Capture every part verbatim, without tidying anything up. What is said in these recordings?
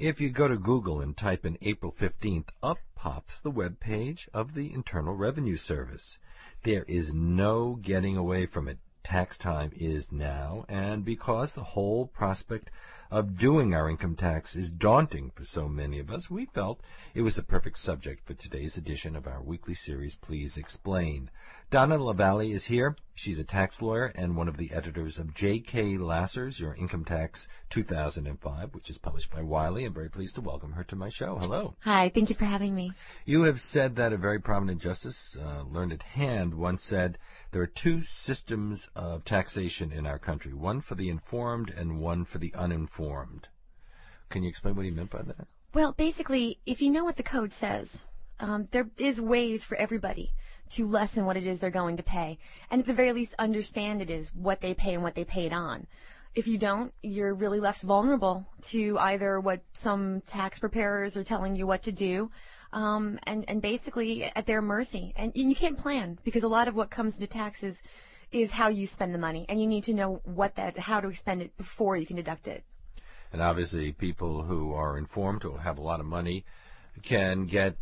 If you go to Google and type in April fifteenth, up pops the web page of the Internal Revenue Service. There is no getting away from it. Tax time is now, and because the whole prospect of doing our income tax is daunting for so many of us, we felt it was the perfect subject for today's edition of our weekly series, Please Explain. Donna LaValle is here. She's a tax lawyer and one of the editors of J K. Lasser's Your Income Tax two thousand five, which is published by Wiley. I'm very pleased to welcome her to my show. Hello. Hi, thank you for having me. You have said that a very prominent justice, uh, learned at hand, once said there are two systems of taxation in our country, one for the informed and one for the uninformed. Can you explain what he meant by that? Well, basically, if you know what the code says, um, there is ways for everybody to lessen what it is they're going to pay, and at the very least understand it is what they pay and what they paid on. If you don't, you're really left vulnerable to either what some tax preparers are telling you what to do, um, and, and basically at their mercy. And you can't plan, because a lot of what comes into taxes is how you spend the money, and you need to know what that, how to spend it before you can deduct it. And obviously people who are informed, who have a lot of money, can get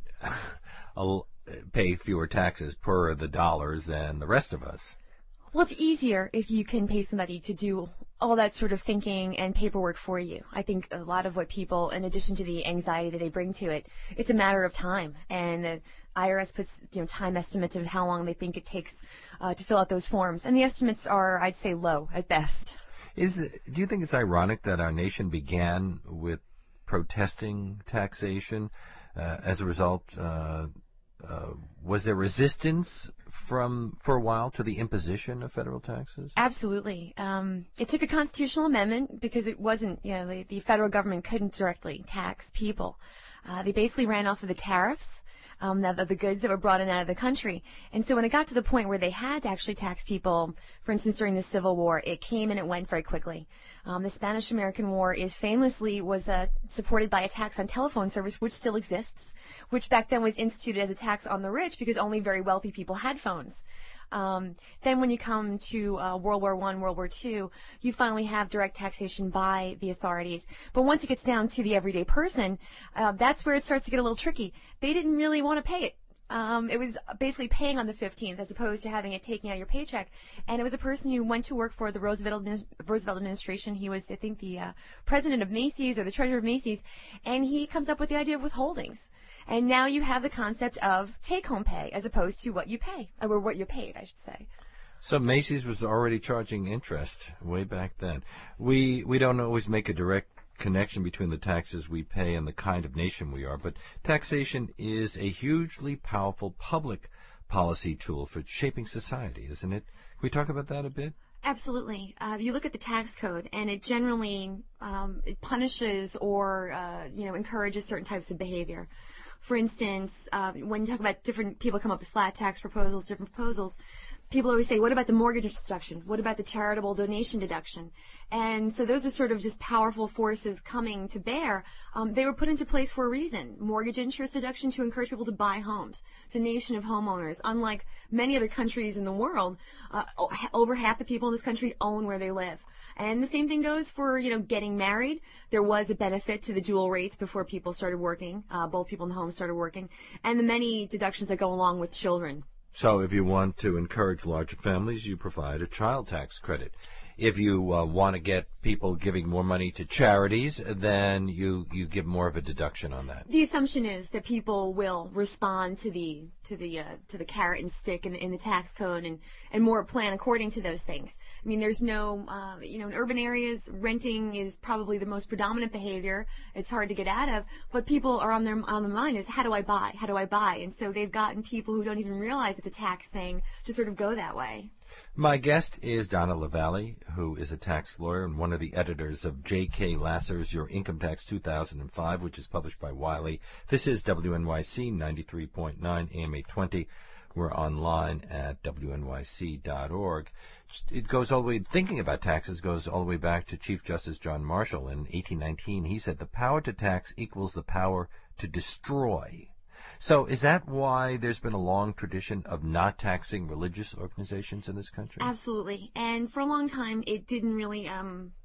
a, pay fewer taxes per the dollars than the rest of us. Well, it's easier if you can pay somebody to do all that sort of thinking and paperwork for you. I think a lot of what people, in addition to the anxiety that they bring to it, it's a matter of time. And the I R S puts, you know, time estimates of how long they think it takes uh, to fill out those forms. And the estimates are, I'd say, low at best. Is it, do you think it's ironic that our nation began with protesting taxation? Uh, as a result, uh, uh, was there resistance from for a while to the imposition of federal taxes? Absolutely. Um, it took a constitutional amendment because it wasn't, you know, the, the federal government couldn't directly tax people. Uh, they basically ran off of the tariffs. Um, the, the goods that were brought in out of the country. And so when it got to the point where they had to actually tax people, for instance, during the Civil War, it came and it went very quickly. Um, the Spanish-American War is famously was uh, supported by a tax on telephone service, which still exists, which back then was instituted as a tax on the rich because only very wealthy people had phones. Um, then when you come to uh, World War One, World War Two, you finally have direct taxation by the authorities. But once it gets down to the everyday person, uh, that's where it starts to get a little tricky. They didn't really want to pay it. Um, it was basically paying on the fifteenth as opposed to having it taken out of your paycheck. And it was a person who went to work for the Roosevelt, Roosevelt administration. He was, I think, the uh, president of Macy's or the treasurer of Macy's. And he comes up with the idea of withholdings. And now you have the concept of take-home pay as opposed to what you pay, or what you're paid, I should say. So Macy's was already charging interest way back then. We we don't always make a direct connection between the taxes we pay and the kind of nation we are, but taxation is a hugely powerful public policy tool for shaping society, isn't it? Can we talk about that a bit? Absolutely. Uh, you look at the tax code, and it generally um, it punishes or uh, you know encourages certain types of behavior. For instance, uh, when you talk about different people come up with flat tax proposals, different proposals, people always say, what about the mortgage deduction? What about the charitable donation deduction? And so those are sort of just powerful forces coming to bear. Um, they were put into place for a reason. Mortgage interest deduction to encourage people to buy homes. It's a nation of homeowners. Unlike many other countries in the world, uh, over half the people in this country own where they live. And the same thing goes for, you know, getting married. There was a benefit to the dual rates before people started working. Uh, both people in the home started working. And the many deductions that go along with children. So if you want to encourage larger families, you provide a child tax credit. If you uh, want to get people giving more money to charities, then you, you give more of a deduction on that. The assumption is that people will respond to the to the uh, to the carrot and stick in, in the tax code and, and more plan according to those things. I mean, there's no uh, you know in urban areas, renting is probably the most predominant behavior. It's hard to get out of, but people are on their on their mind is how do I buy? How do I buy? And so they've gotten people who don't even realize it's a tax thing to sort of go that way. My guest is Donna LaValle, who is a tax lawyer and one of the editors of J K. Lasser's Your Income Tax two thousand five, which is published by Wiley. This is W N Y C ninety-three point nine A M eight twenty. We're online at W N Y C dot org. It goes all the way, thinking about taxes goes all the way back to Chief Justice John Marshall. In eighteen nineteen, he said the power to tax equals the power to destroy. So is that why there's been a long tradition of not taxing religious organizations in this country? Absolutely. And for a long time, it didn't really um,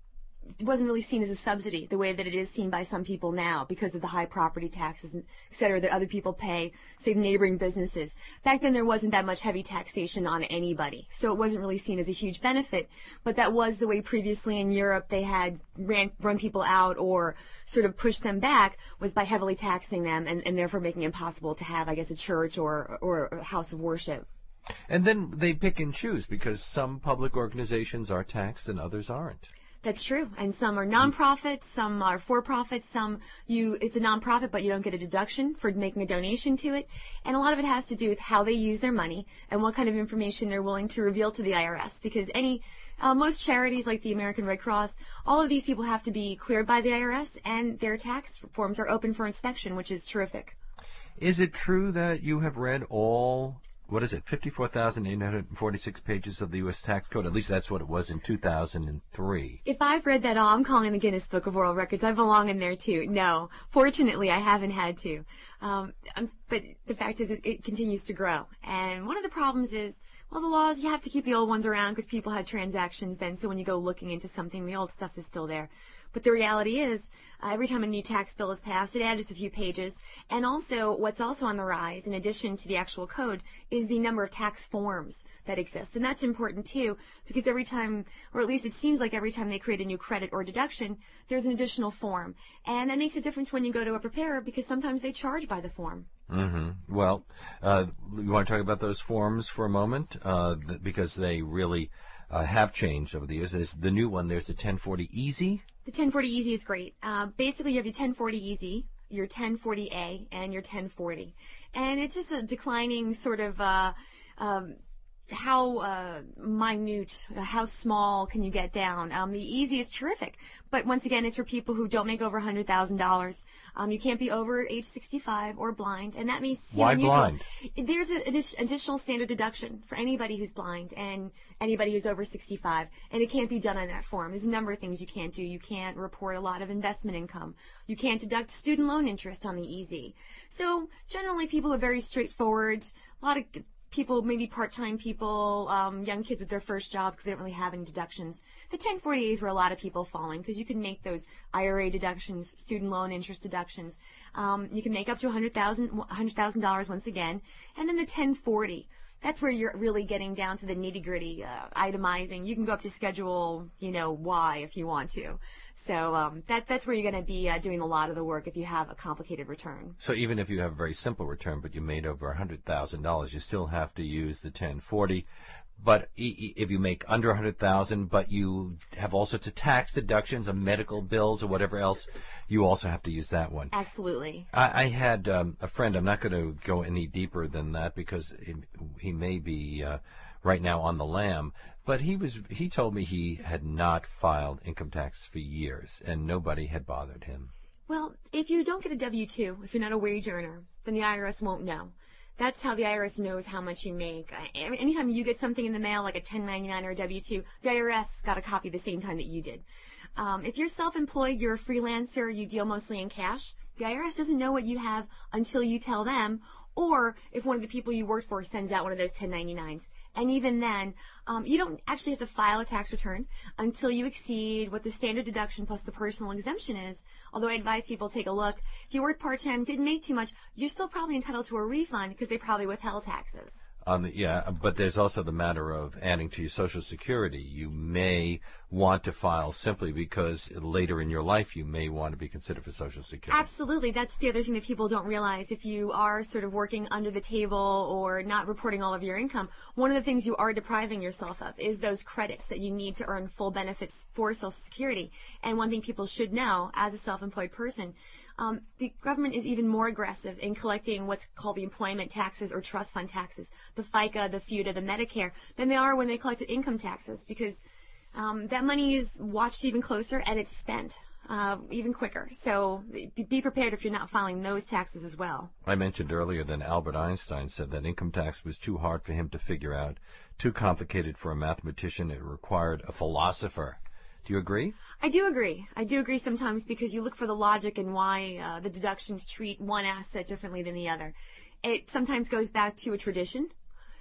it wasn't really seen as a subsidy the way that it is seen by some people now because of the high property taxes, and et cetera, that other people pay, say, neighboring businesses. Back then, there wasn't that much heavy taxation on anybody, so it wasn't really seen as a huge benefit. But that was the way previously in Europe they had ran, run people out or sort of pushed them back, was by heavily taxing them and, and therefore making it impossible to have, I guess, a church or or a house of worship. And then they pick and choose because some public organizations are taxed and others aren't. That's true. And some are nonprofits, some are for-profits, some you, it's a nonprofit, but you don't get a deduction for making a donation to it. And a lot of it has to do with how they use their money and what kind of information they're willing to reveal to the I R S. Because any, uh, most charities like the American Red Cross, all of these people have to be cleared by the I R S, and their tax forms are open for inspection, which is terrific. Is it true that you have read all, what is it, fifty-four thousand eight hundred forty-six pages of the U S tax code? At least that's what it was in two thousand three. If I've read that all, I'm calling the Guinness Book of World Records. I belong in there too. No, fortunately, I haven't had to. Um, but the fact is, it, it continues to grow. And one of the problems is, well, the laws, you have to keep the old ones around because people had transactions then. So when you go looking into something, the old stuff is still there. But the reality is, uh, every time a new tax bill is passed, it adds a few pages. And also, what's also on the rise, in addition to the actual code, is the number of tax forms that exist. And that's important, too, because every time, or at least it seems like every time they create a new credit or deduction, there's an additional form. And that makes a difference when you go to a preparer, because sometimes they charge by the form. Mm-hmm. Well, uh, you want to talk about those forms for a moment? Uh, th- because they really uh, have changed over the years. There's the new one, there's the ten forty Easy. The ten forty Easy is great. Uh, basically, you have your ten forty Easy, your ten forty A, and your ten forty. And it's just a declining sort of uh, um, how uh, minute, how small can you get down. Um, the Easy is terrific. But once again, it's for people who don't make over one hundred thousand dollars. Um, you can't be over age sixty-five or blind, and that may seem Why unusual. blind? There's an additional standard deduction for anybody who's blind and anybody who's over sixty-five, and it can't be done on that form. There's a number of things you can't do. You can't report a lot of investment income. You can't deduct student loan interest on the Easy. So generally, people are very straightforward. A lot of people, maybe part-time people, um, young kids with their first job because they don't really have any deductions. The ten forty A is where a lot of people fall in because you can make those I R A deductions, student loan interest deductions. Um, you can make up to one hundred thousand dollars one hundred thousand dollars once again. And then the ten forty, that's where you're really getting down to the nitty-gritty uh, itemizing. You can go up to Schedule, you know, Y if you want to. So um, that that's where you're going to be uh, doing a lot of the work if you have a complicated return. So even if you have a very simple return, but you made over one hundred thousand dollars, you still have to use the ten forty. But if you make under one hundred thousand dollars, but you have all sorts of tax deductions and medical bills or whatever else, you also have to use that one. Absolutely. I, I had um, a friend, I'm not going to go any deeper than that because he, he may be uh, right now on the lam, but he was he told me he had not filed income tax for years and nobody had bothered him. Well, if you don't get a W two, if you're not a wage earner, then the I R S won't know. That's how the I R S knows how much you make. Anytime you get something in the mail, like a ten ninety-nine or a W two, the I R S got a copy the same time that you did. Um, if you're self-employed, you're a freelancer, you deal mostly in cash, the I R S doesn't know what you have until you tell them, or if one of the people you work for sends out one of those ten ninety-nines. And even then, um, you don't actually have to file a tax return until you exceed what the standard deduction plus the personal exemption is. Although I advise people take a look. If you work part-time, didn't make too much, you're still probably entitled to a refund because they probably withheld taxes. Um, yeah, but there's also the matter of adding to your Social Security. You may want to file simply because later in your life you may want to be considered for Social Security. Absolutely. That's the other thing that people don't realize. If you are sort of working under the table or not reporting all of your income, one of the things you are depriving yourself of is those credits that you need to earn full benefits for Social Security. And one thing people should know as a self-employed person, Um, the government is even more aggressive in collecting what's called the employment taxes or trust fund taxes, the FICA, the FUTA, the Medicare, than they are when they collect income taxes because um, that money is watched even closer and it's spent uh, even quicker. So be prepared if you're not filing those taxes as well. I mentioned earlier that Albert Einstein said that income tax was too hard for him to figure out, too complicated for a mathematician. It required a philosopher. Do you agree? I do agree. I do agree sometimes because you look for the logic and why uh, the deductions treat one asset differently than the other. It sometimes goes back to a tradition,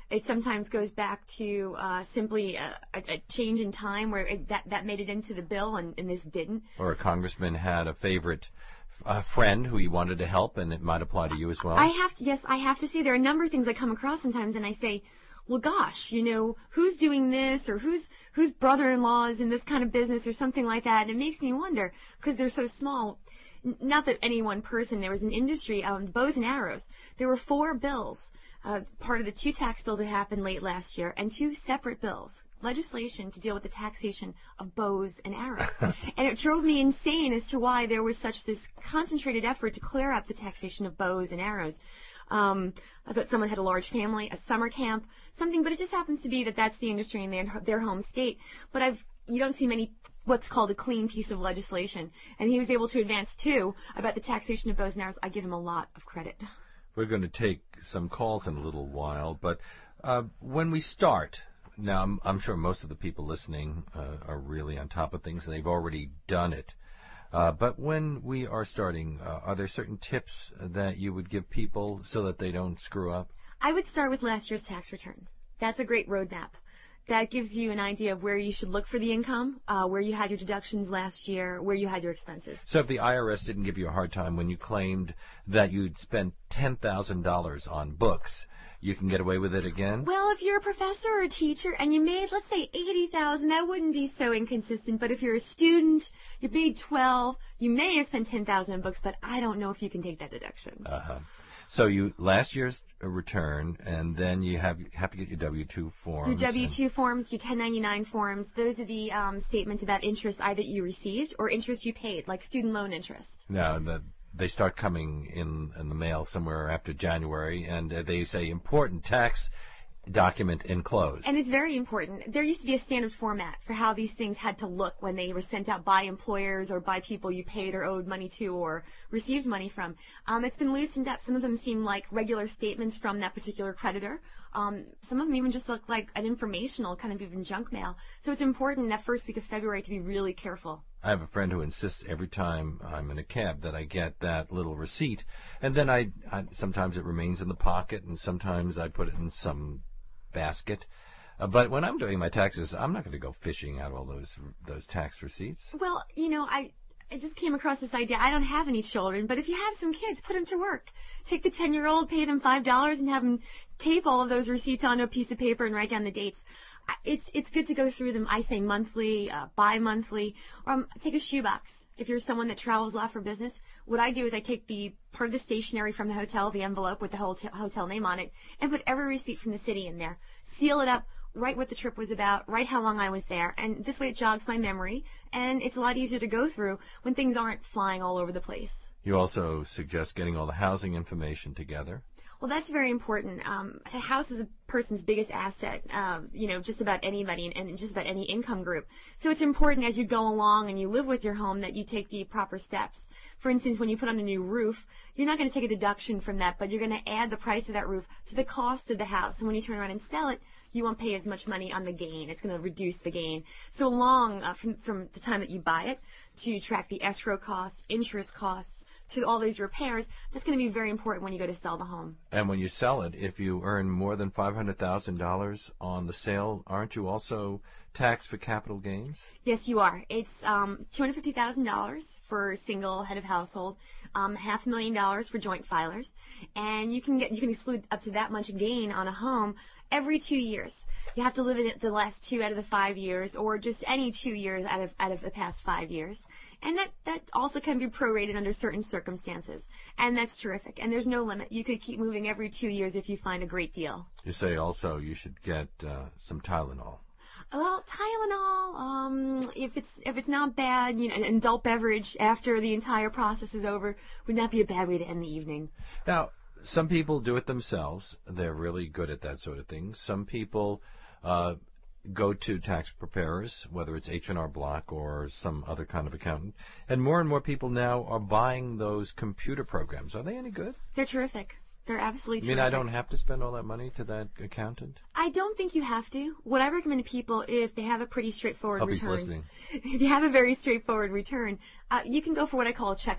It sometimes goes back to uh, simply a, a change in time where it, that, that made it into the bill and, and this didn't. Or a congressman had a favorite uh, friend who he wanted to help, and it might apply to you as well. I have to, yes, I have to say there are a number of things I come across sometimes, and I say, well, gosh, you know, who's doing this, or who's whose brother-in-law is in this kind of business, or something like that. And it makes me wonder, because they're so small. Not that any one person, there was an industry, um, bows and arrows. There were four bills, uh, part of the two tax bills that happened late last year, and two separate bills, legislation to deal with the taxation of bows and arrows. And it drove me insane as to why there was such this concentrated effort to clear up the taxation of bows and arrows. Um, I thought someone had a large family, a summer camp, something, but it just happens to be that that's the industry in their, their home state. But I've, you don't see many what's called a clean piece of legislation. And he was able to advance, too, about the taxation of bows and arrows. I give him a lot of credit. We're going to take some calls in a little while, but uh, when we start, now I'm, I'm sure most of the people listening uh, are really on top of things, and they've already done it. Uh, but when we are starting, uh, are there certain tips that you would give people so that they don't screw up? I would start with last year's tax return. That's a great roadmap. That gives you an idea of where you should look for the income, uh, where you had your deductions last year, where you had your expenses. So if the I R S didn't give you a hard time when you claimed that you'd spent ten thousand dollars on books, you can get away with it again? Well, if you're a professor or a teacher and you made, let's say, eighty thousand dollars, that wouldn't be so inconsistent. But if you're a student, you made twelve, you may have spent ten thousand dollars on books, but I don't know if you can take that deduction. Uh-huh. So you last year's return, and then you have have to get your W two forms. Your W two forms, your ten ninety-nine forms. Those are the um, statements about interest either you received or interest you paid, like student loan interest. Now, the, they start coming in, in the mail somewhere after January, and uh, they say important tax document enclosed. And it's very important. There used to be a standard format for how these things had to look when they were sent out by employers or by people you paid or owed money to or received money from. Um, it's been loosened up. Some of them seem like regular statements from that particular creditor. Um, some of them even just look like an informational, kind of even junk mail. So it's important that first week of February to be really careful. I have a friend who insists every time I'm in a cab that I get that little receipt, and then I, I sometimes it remains in the pocket, and sometimes I put it in some basket. Uh, but when I'm doing my taxes, I'm not going to go fishing out all those those tax receipts. Well, you know, I I just came across this idea. I don't have any children, but if you have some kids, put them to work. Take the ten-year-old, pay them five dollars, and have them tape all of those receipts onto a piece of paper and write down the dates. It's it's good to go through them. I say monthly, uh, bi-monthly, or um, take a shoebox. If you're someone that travels a lot for business, what I do is I take the part of the stationery from the hotel, the envelope with the hotel, hotel name on it, and put every receipt from the city in there. Seal it up, write what the trip was about, write how long I was there, and this way it jogs my memory, and it's a lot easier to go through when things aren't flying all over the place. You also suggest getting all the housing information together. Well, that's very important. Um, a house is a person's biggest asset, um, you know, just about anybody and, and just about any income group. So it's important as you go along and you live with your home that you take the proper steps. For instance, when you put on a new roof, you're not going to take a deduction from that, but you're going to add the price of that roof to the cost of the house. And when you turn around and sell it, you won't pay as much money on the gain. It's going to reduce the gain. So along uh, from, from the time that you buy it, to track the escrow costs, interest costs, to all those repairs, that's going to be very important when you go to sell the home. And when you sell it, if you earn more than five hundred thousand dollars on the sale, aren't you also taxed for capital gains? Yes, you are. It's um, two hundred fifty thousand dollars for a single head of household, um, half a million dollars for joint filers, and you can get you can exclude up to that much gain on a home every two years. You have to live in it the last two out of the five years, or just any two years out of out of the past five years. And that, that also can be prorated under certain circumstances. And that's terrific. And there's no limit. You could keep moving every two years if you find a great deal. You say also you should get uh, some Tylenol. Well, Tylenol, um, if it's if it's not bad, you know, an adult beverage after the entire process is over would not be a bad way to end the evening. Now, some people do it themselves. They're really good at that sort of thing. Some people uh, go to tax preparers, whether it's H and R Block or some other kind of accountant. And more and more people now are buying those computer programs. Are they any good? They're terrific. They're absolutely terrific. You mean I don't have to spend all that money to that accountant? I don't think you have to. What I recommend to people, if they have a pretty straightforward Hope return, he's listening. if you have a very straightforward return, uh, you can go for what I call a checkup.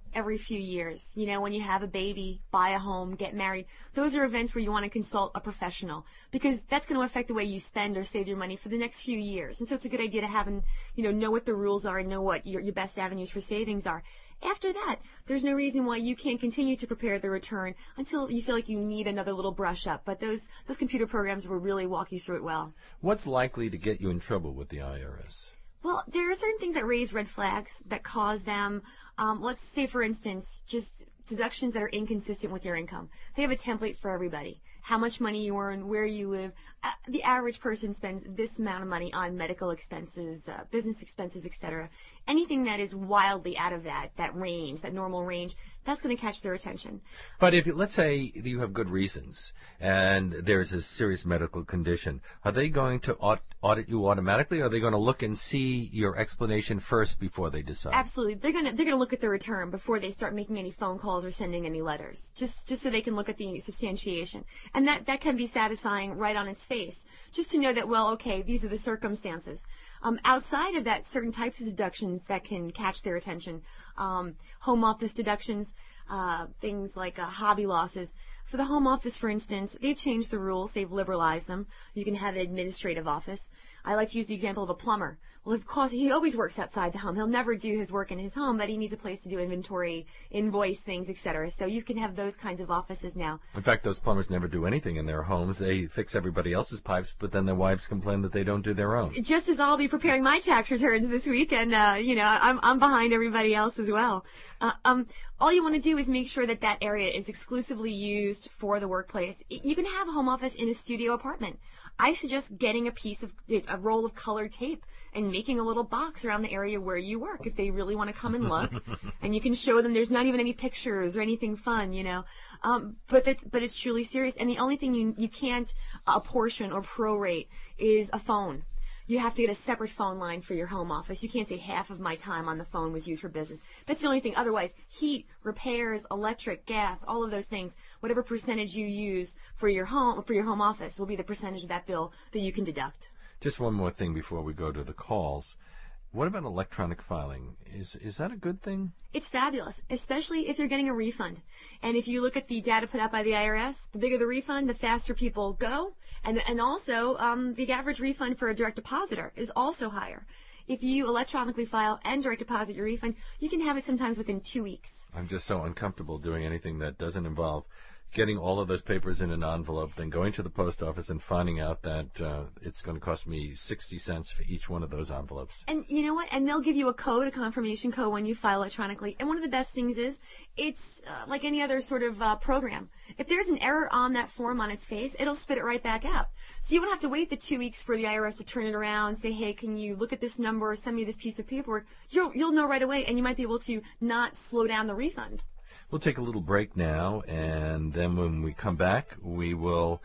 every few years. You know, when you have a baby, buy a home, get married, those are events where you want to consult a professional because that's going to affect the way you spend or save your money for the next few years. And so it's a good idea to have, and, you know, know what the rules are and know what your, your best avenues for savings are. After that, there's no reason why you can't continue to prepare the return until you feel like you need another little brush up. But those those computer programs will really walk you through it well. What's likely to get you in trouble with the I R S? Well, there are certain things that raise red flags that cause them. Um, let's say, for instance, just deductions that are inconsistent with your income. They have a template for everybody. How much money you earn, where you live. Uh, the average person spends this amount of money on medical expenses, uh, business expenses, et cetera. Anything that is wildly out of that, that range, that normal range, that's going to catch their attention. But if, let's say you have good reasons and there's a serious medical condition, are they going to audit, audit you automatically, or are they going to look and see your explanation first before they decide? Absolutely. They're going to they're going to look at the return before they start making any phone calls or sending any letters, just just so they can look at the substantiation. And that, that can be satisfying right on its face, just to know that, well, okay, these are the circumstances. Um, outside of that, certain types of deductions that can catch their attention, um, home office deductions, uh, things like uh, hobby losses. For the home office, for instance, they've changed the rules. They've liberalized them. You can have an administrative office. I like to use the example of a plumber. Well, of course, he always works outside the home. He'll never do his work in his home, but he needs a place to do inventory, invoice things, et cetera. So you can have those kinds of offices now. In fact, those plumbers never do anything in their homes. They fix everybody else's pipes, but then their wives complain that they don't do their own. Just as I'll be preparing my tax returns this week, and, uh, you know, I'm, I'm behind everybody else as well. Uh, um, all you want to do is make sure that that area is exclusively used for the workplace. You can have a home office in a studio apartment. I suggest getting a piece of, a roll of colored tape and making a little box around the area where you work if they really want to come and look. And you can show them there's not even any pictures or anything fun, you know. Um, but that, but it's truly serious. And the only thing you, you can't apportion or prorate is a phone. You have to get a separate phone line for your home office. You can't say half of my time on the phone was used for business. That's the only thing. Otherwise, heat, repairs, electric, gas, all of those things, whatever percentage you use for your home for your home office will be the percentage of that bill that you can deduct. Just one more thing before we go to the calls. What about electronic filing? Is is that a good thing? It's fabulous, especially if you're getting a refund. And if you look at the data put out by the I R S, the bigger the refund, the faster people go. And and also, um, the average refund for a direct depositor is also higher. If you electronically file and direct deposit your refund, you can have it sometimes within two weeks. I'm just so uncomfortable doing anything that doesn't involve getting all of those papers in an envelope, then going to the post office and finding out that uh, it's going to cost me sixty cents for each one of those envelopes. And you know what? And they'll give you a code, a confirmation code when you file electronically. And one of the best things is it's uh, like any other sort of uh, program. If there's an error on that form on its face, it'll spit it right back out. So you won't have to wait the two weeks for the I R S to turn it around and say, hey, can you look at this number or send me this piece of paperwork? You'll, you'll know right away, and you might be able to not slow down the refund. We'll take a little break now, and then when we come back, we will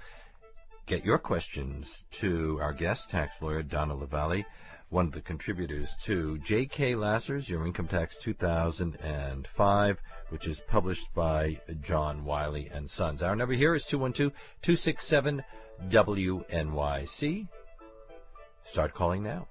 get your questions to our guest, tax lawyer Donna LaValle, one of the contributors to J K. Lasser's Your Income Tax two thousand five, which is published by John Wiley and Sons. Our number here is two one two, two six seven, W N Y C. Start calling now.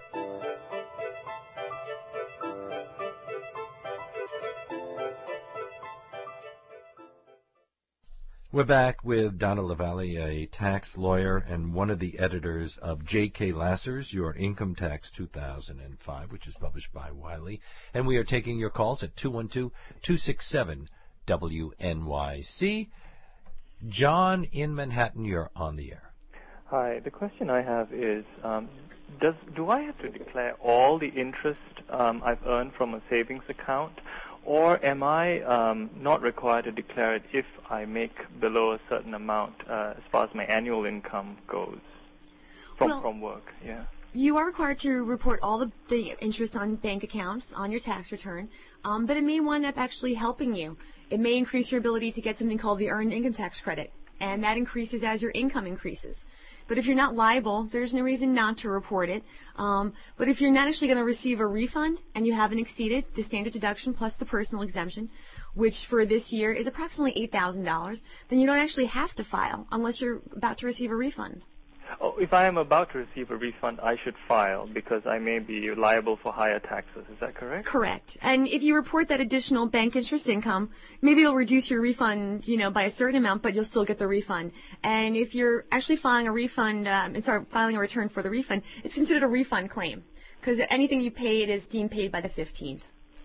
We're back with Donna LaValle, a tax lawyer and one of the editors of J K. Lasser's Your Income Tax two thousand five, which is published by Wiley. And we are taking your calls at two one two, two six seven, W N Y C. John in Manhattan, you're on the air. Hi. The question I have is, um, does do I have to declare all the interest um, I've earned from a savings account? Or am I um, not required to declare it if I make below a certain amount uh, as far as my annual income goes from, well, from work? Yeah. You are required to report all the, the interest on bank accounts on your tax return, um, but it may wind up actually helping you. It may increase your ability to get something called the Earned Income Tax Credit, and that increases as your income increases. But if you're not liable, there's no reason not to report it. Um, but if you're not actually going to receive a refund and you haven't exceeded the standard deduction plus the personal exemption, which for this year is approximately eight thousand dollars, then you don't actually have to file unless you're about to receive a refund. Oh, if I am about to receive a refund, I should file because I may be liable for higher taxes. Is that correct? Correct. And if you report that additional bank interest income, maybe it'll reduce your refund, you know, by a certain amount, but you'll still get the refund. And if you're actually filing a refund, um, sorry, filing a return for the refund, it's considered a refund claim because anything you paid is deemed paid by the fifteenth.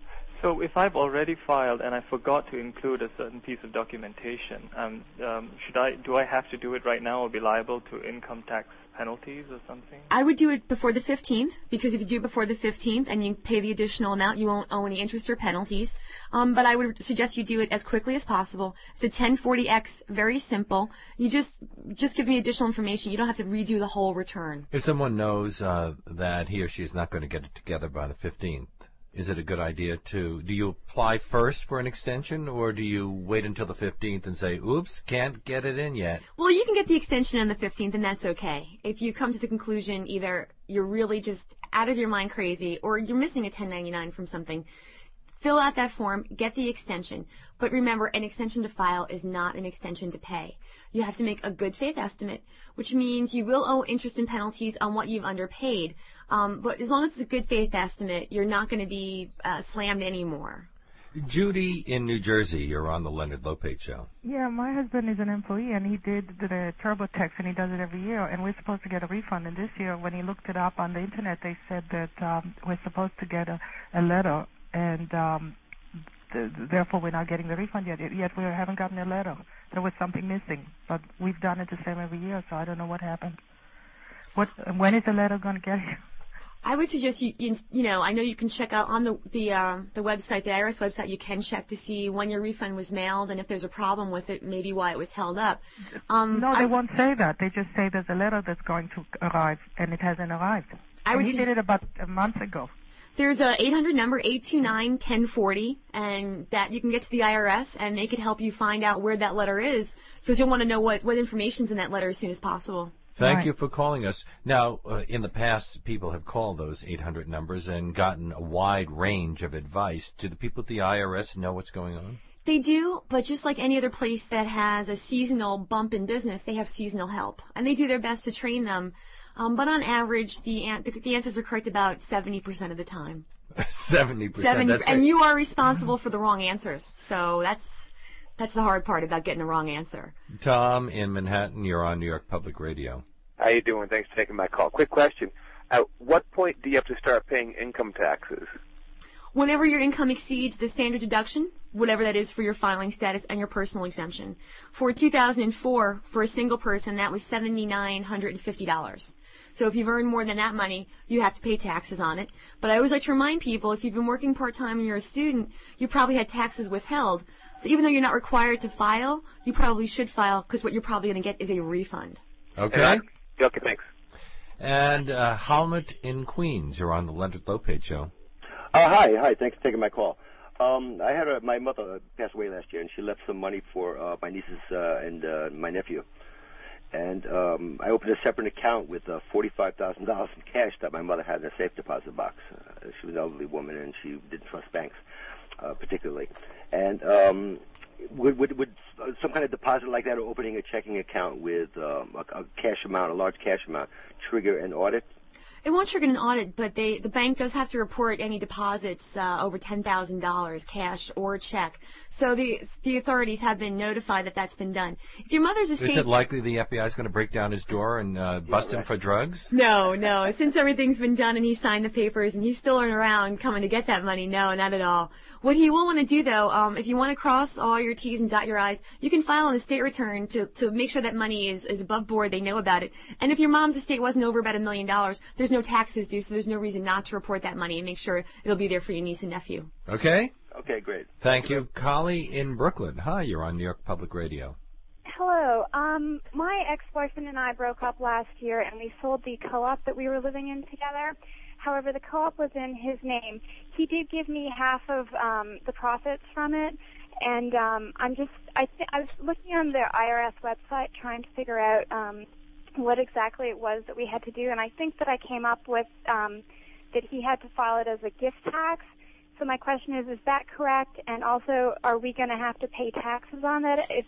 So if I've already filed and I forgot to include a certain piece of documentation, um, um, should I do I have to do it right now or be liable to income tax penalties or something? I would do it before the fifteenth because if you do it before the fifteenth and you pay the additional amount, you won't owe any interest or penalties. Um, but I would suggest you do it as quickly as possible. It's a ten forty X, very simple. You just just give me additional information. You don't have to redo the whole return. If someone knows uh, that he or she is not going to get it together by the fifteenth, is it a good idea to, do you apply first for an extension or do you wait until the fifteenth and say, oops, can't get it in yet? Well, you can get the extension on the fifteenth and that's okay. If you come to the conclusion either you're really just out of your mind crazy or you're missing a ten ninety-nine from something, fill out that form, get the extension. But remember, an extension to file is not an extension to pay. You have to make a good faith estimate, which means you will owe interest and penalties on what you've underpaid. Um, but as long as it's a good faith estimate, you're not going to be uh, slammed anymore. Judy in New Jersey, you're on the Leonard Lopate Show. Yeah, my husband is an employee, and he did the TurboTax, and he does it every year, and we're supposed to get a refund. And this year, when he looked it up on the Internet, they said that um, we're supposed to get a, a letter, and um, th- therefore we're not getting the refund yet. Yet we haven't gotten a letter. There was something missing, but we've done it the same every year, so I don't know what happened. What? When is the letter going to get here? I would suggest you, you, you know, I know you can check out on the the uh, the website, the I R S website. You can check to see when your refund was mailed, and if there's a problem with it, maybe why it was held up. Um, no, they I, won't say that. They just say there's a letter that's going to arrive, and it hasn't arrived. I and would he su- did it about a month ago. There's a eight hundred number, eight two nine, one oh four oh, and that you can get to the I R S, and they could help you find out where that letter is, because you'll want to know what what information's in that letter as soon as possible. Thank Right. you for calling us. Now, uh, in the past, people have called those eight hundred numbers and gotten a wide range of advice. Do the people at the I R S know what's going on? They do, but just like any other place that has a seasonal bump in business, they have seasonal help, and they do their best to train them. Um, but on average, the, an- the the answers are correct about seventy percent of the time. seventy percent. seventy, That's and great. you are responsible for the wrong answers. So that's that's the hard part about getting a wrong answer. Tom in Manhattan, you're on New York Public Radio. How you doing? Thanks for taking my call. Quick question. At what point do you have to start paying income taxes? Whenever your income exceeds the standard deduction, whatever that is for your filing status and your personal exemption. For two thousand four, for a single person, that was seven thousand nine hundred fifty dollars. So if you've earned more than that money, you have to pay taxes on it. But I always like to remind people, if you've been working part-time and you're a student, you probably had taxes withheld. So even though you're not required to file, you probably should file, because what you're probably going to get is a refund. Okay. Okay, thanks. And uh, Halmut in Queens, you're on the Leonard Lopate Show. Uh, hi, hi. Thanks for taking my call. Um, I had a, my mother passed away last year, and she left some money for uh, my nieces uh, and uh, my nephew. And um, I opened a separate account with uh, forty-five thousand dollars in cash that my mother had in a safe deposit box. Uh, she was an elderly woman, and she didn't trust banks uh, particularly. And um, would, would, would some kind of deposit like that, or opening a checking account with um, a, a cash amount, a large cash amount, trigger an audit? It won't trigger an audit, but they, the bank does have to report any deposits uh, over ten thousand dollars, cash or check. So the the authorities have been notified that that's been done. If your mother's estate... Is it likely the F B I is going to break down his door and uh, bust right. him for drugs? No, no. Since everything's been done and he signed the papers and he's still around coming to get that money, no, not at all. What he will want to do, though, um, if you want to cross all your T's and dot your I's, you can file an estate return to, to make sure that money is, is above board, they know about it. And if your mom's estate wasn't over about a million dollars, there's no taxes due, so there's no reason not to report that money and make sure it'll be there for your niece and nephew. Okay. Okay, great. Thank you. Collie in Brooklyn. Hi, you're on New York Public Radio. Hello. Um, my ex-boyfriend and I broke up last year, and we sold the co-op that we were living in together. However, the co-op was in his name. He did give me half of um, the profits from it, and um, I'm just I, th- I was looking on the I R S website trying to figure out um, what exactly it was that we had to do, and I think that I came up with um, that he had to file it as a gift tax. So my question is, is that correct? And also, are we going to have to pay taxes on that? If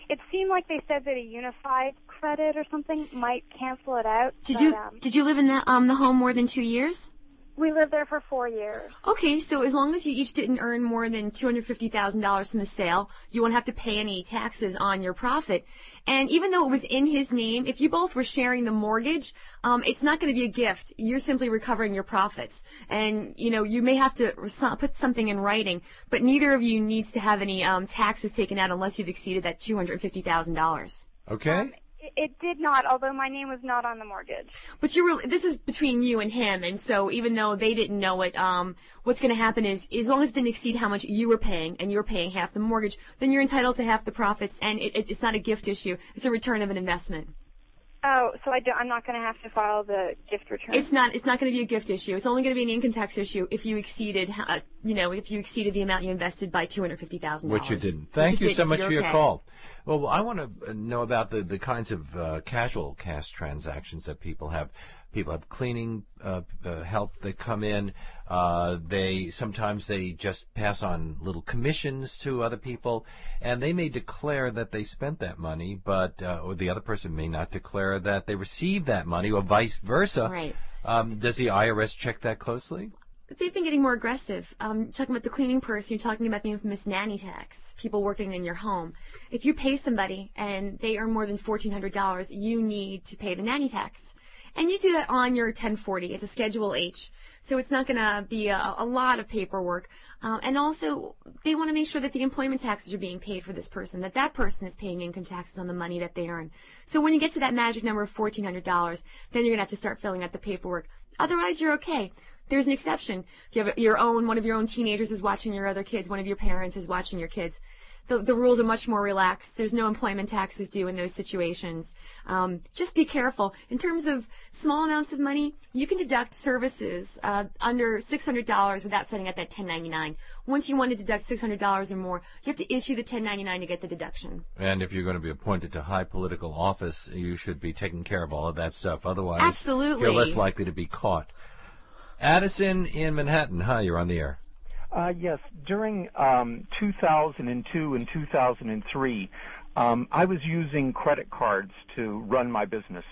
it seemed like they said that a unified credit or something might cancel it out. Did but, you um, did you live in the um the home more than two years? We lived there for four years. Okay, so as long as you each didn't earn more than two hundred fifty thousand dollars from the sale, you won't have to pay any taxes on your profit. And even though it was in his name, if you both were sharing the mortgage, um, it's not going to be a gift. You're simply recovering your profits. And, you know, you may have to put something in writing, but neither of you needs to have any um, taxes taken out unless you've exceeded that two hundred fifty thousand dollars. Okay. Um, It did not, although my name was not on the mortgage. But you were, this is between you and him, and so even though they didn't know it, um, what's going to happen is, as long as it didn't exceed how much you were paying, and you were paying half the mortgage, then you're entitled to half the profits, and it, it, it's not a gift issue. It's a return of an investment. Oh, so I do, I'm not going to have to file the gift return? It's not. It's not going to be a gift issue. It's only going to be an income tax issue if you exceeded, uh, you know, if you exceeded the amount you invested by two hundred fifty thousand dollars. Which you didn't. Thank you you so did, much so for your okay. call. Well, I want to know about the, the kinds of uh, casual cash transactions that people have. People have cleaning uh, uh, help that come in. Uh, they sometimes they just pass on little commissions to other people, and they may declare that they spent that money, but uh, or the other person may not declare that they received that money, or vice versa. Right. Um, does the I R S check that closely? They've been getting more aggressive. Um, talking about the cleaning person, you're talking about the infamous nanny tax, people working in your home. If you pay somebody and they earn more than fourteen hundred dollars, you need to pay the nanny tax. And you do that on your ten forty. It's a Schedule H, so it's not going to be a, a lot of paperwork. Um, and also, they want to make sure that the employment taxes are being paid for this person, that that person is paying income taxes on the money that they earn. So when you get to that magic number of fourteen hundred dollars, then you're going to have to start filling out the paperwork. Otherwise, you're okay. There's an exception. If you have your own, one of your own teenagers is watching your other kids, one of your parents is watching your kids. The, the rules are much more relaxed. There's no employment taxes due in those situations. Um, just be careful. In terms of small amounts of money, you can deduct services uh, under six hundred dollars without setting up that ten ninety-nine. Once you want to deduct six hundred dollars or more, you have to issue the ten ninety-nine to get the deduction. And if you're going to be appointed to high political office, you should be taking care of all of that stuff. Otherwise, Absolutely. you're less likely to be caught. Addison in Manhattan. Hi, you're on the air. Uh, yes, during um, two thousand two and two thousand three, um, I was using credit cards to run my business.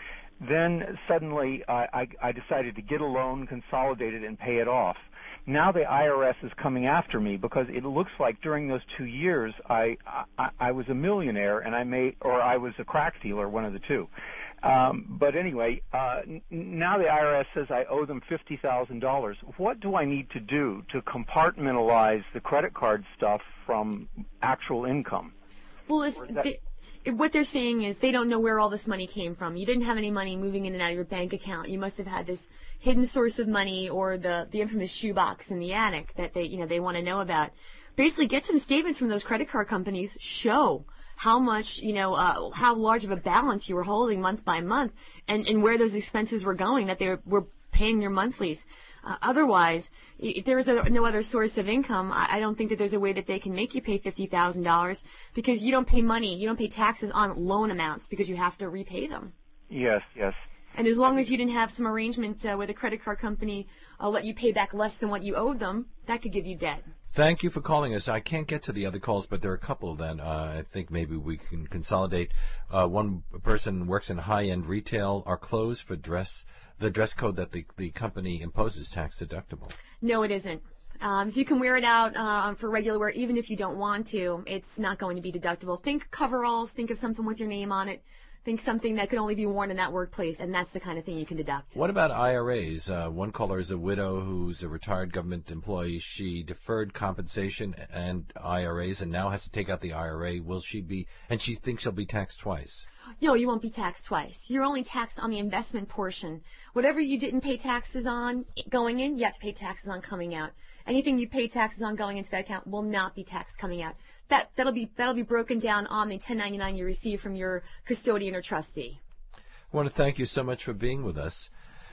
Then suddenly I, I, I decided to get a loan, consolidate it, and pay it off. Now the I R S is coming after me because it looks like during those two years I, I, I was a millionaire and I made, or I was a crack dealer, one of the two. Um, but anyway, uh, n- now the I R S says I owe them fifty thousand dollars. What do I need to do to compartmentalize the credit card stuff from actual income? Well, if they, what they're saying is they don't know where all this money came from. You didn't have any money moving in and out of your bank account. You must have had this hidden source of money, or the, the infamous shoebox in the attic that they, you know, they want to know about. Basically, get some statements from those credit card companies. Show how much, you know, uh, how large of a balance you were holding month by month, and, and where those expenses were going, that they were, were paying your monthlies. Uh, otherwise, if there is a, no other source of income, I, I don't think that there's a way that they can make you pay fifty thousand dollars, because you don't pay money, you don't pay taxes on loan amounts because you have to repay them. Yes, yes. And as long as you didn't have some arrangement uh, where the credit card company uh, let you pay back less than what you owed them, that could give you debt. Thank you for calling us. I can't get to the other calls, but there are a couple then. Uh, I think maybe we can consolidate. Uh, one person works in high-end retail. Are clothes for dress, the dress code that the, the company imposes, tax deductible? No, it isn't. Um, if you can wear it out uh, for regular wear, even if you don't want to, it's not going to be deductible. Think coveralls. Think of something with your name on it. Think something that could only be worn in that workplace, and that's the kind of thing you can deduct. What about I R As? Uh, one caller is a widow who's a retired government employee. She deferred compensation and I R As and now has to take out the I R A. Will she be, and she thinks she'll be taxed twice. No, you won't be taxed twice. You're only taxed on the investment portion. Whatever you didn't pay taxes on going in, you have to pay taxes on coming out. Anything you pay taxes on going into that account will not be taxed coming out. That, that'll be, that'll be broken down on the ten ninety-nine you receive from your custodian or trustee. I want to thank you so much for being with us.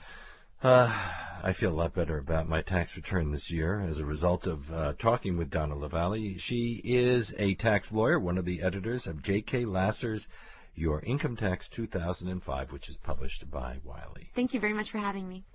Uh, I feel a lot better about my tax return this year as a result of uh, talking with Donna LaValle. She is a tax lawyer, one of the editors of J K. Lasser's Your Income Tax two thousand five, which is published by Wiley. Thank you very much for having me.